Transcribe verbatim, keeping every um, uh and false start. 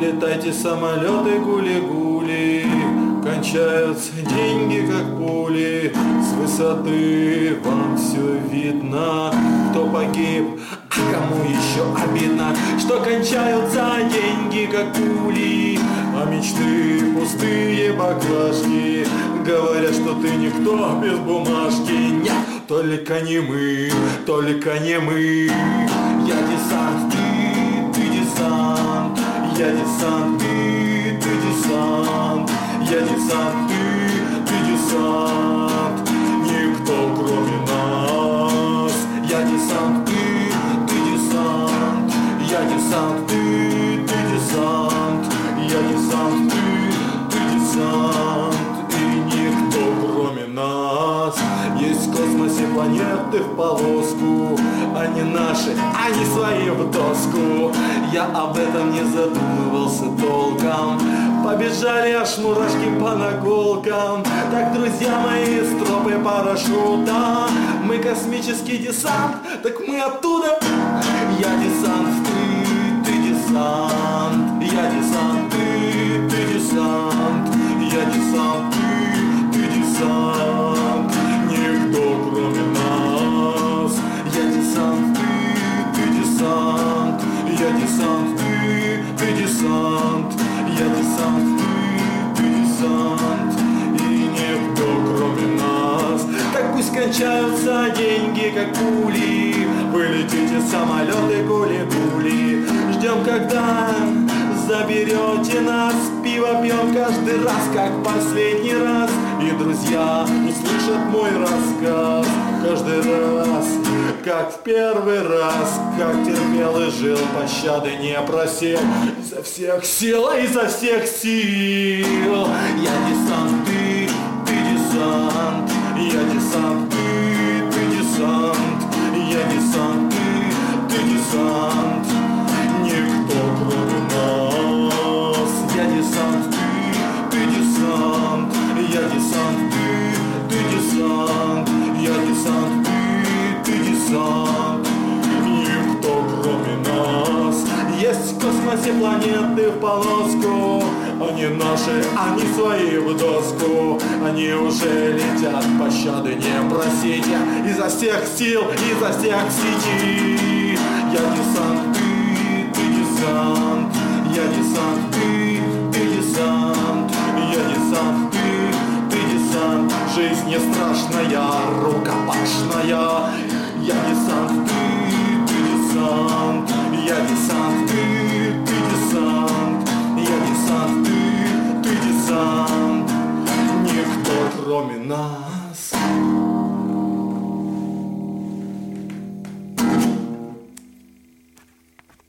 Улетайте, самолеты, гули-гули, кончаются деньги, как пули. С высоты вам все видно, кто погиб, а кому еще обидно, что кончаются деньги, как пули, а мечты пустые баклажки. Говорят, что ты никто без бумажки. Нет, только не мы, только не мы. Я десант, ты, ты десант. Я десант, ты, ты десант. Я десант, ты, ты десант. Никто кроме нас. Я десант, ты, ты десант. Я десант, ты, ты десант. Я десант, ты, ты десант. И никто кроме нас. Есть в космосе планеты в полоску. Они наши, они свои в доску. Я об этом не задумывался толком. Побежали аж мурашки по наколкам. Так, друзья мои, стропы парашюта. Мы космический десант, так мы оттуда. Я десант, ты, ты десант. Я десант, ты, ты десант. Я десант, ты, ты десант. Никто кроме нас. Я десант, ты, ты десант. Я десант, ты, ты десант. Я десант, ты, ты десант. И никто кроме нас. Так пусть кончаются деньги, как пули. Вы летите, самолеты, гули-гули. Ждем, когда заберете нас. Пиво пьем каждый раз, как последний раз. И друзья услышат мой рассказ каждый раз, как в первый раз. Как терпел и жил, пощады не просил. Изо всех сил, изо всех сил. Я десант, ты, ты десант. Я десант, ты, ты десант. Я десант, ты, ты десант. Никто кроме нас. Я десант, ты, ты десант. Я десант, ты, ты десант. Я десант, ты, ты десант. Никто кроме нас. Есть в космосе планеты в полоску. Они наши, они свои в доску. Они уже летят, пощады не просите. Изо всех сил, изо всех сетей. Я десант, ты, ты десант. Я десант, ты, ты десант. Я десант, ты, ты десант. Жизнь не страшная, рукопашная. Я десант, ты, ты десант. Я десант, ты, ты десант. Я десант, ты, ты десант. Никто кроме нас.